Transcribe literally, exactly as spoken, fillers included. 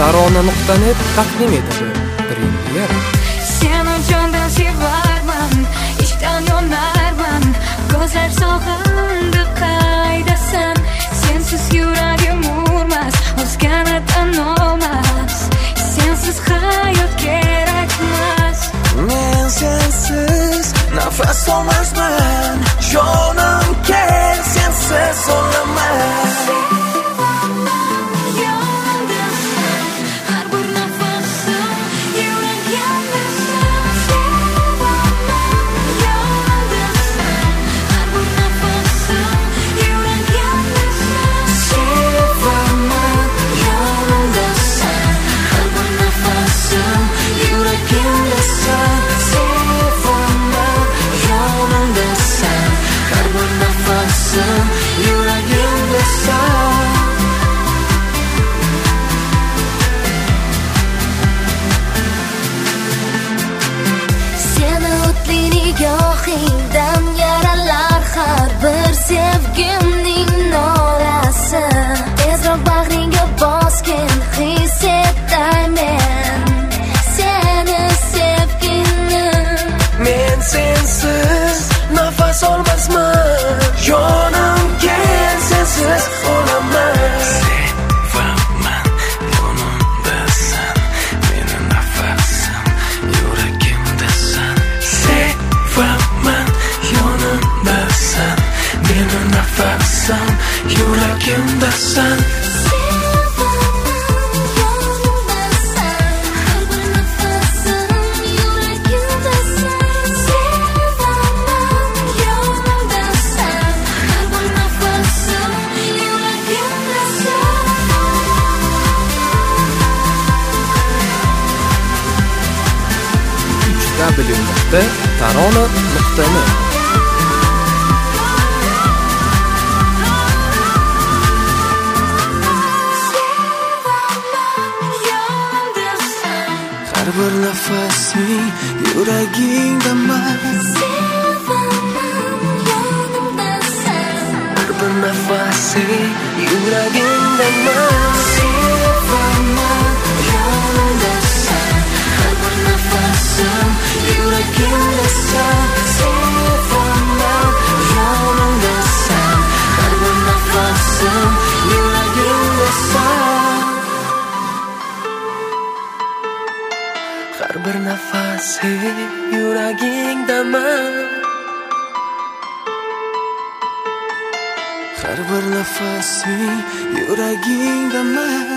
tarona nuqta net taqdim etadi. Premier. Seni jondan sevarman, ishdan yonarman, ko'zlar sog'indi qaydasan, sensiz yuragim urmas, o'zgani tanolmas, sensiz hayot kerakmas. Men sensiz nafas olmasman, jonim kel, sensiz olaman. Nigohingdan yaralar har bir sevgimning norasi, tezroq bag'ringga bosgin his etaymen seni sevgini. Men sensiz nafas olmasman, jonim kel, sensiz olaman. Sevaman, yonimdasan, meni nafasim yuragimdasan. Sevaman, yonimdasan, meni nafasim yuragimdasan. w nuqta tarona nuqta net. Har bir nafasing yuragingdaman. Har bir nafasing yuragingdaman. Sevaman, yonimdasan, har bir nafasim yuragimdasan. Sevaman, yonimdasan, har bir nafasim yuragimdasan. Har bir nafasing yuragingdaman. Har bir nafasing yuragingdaman.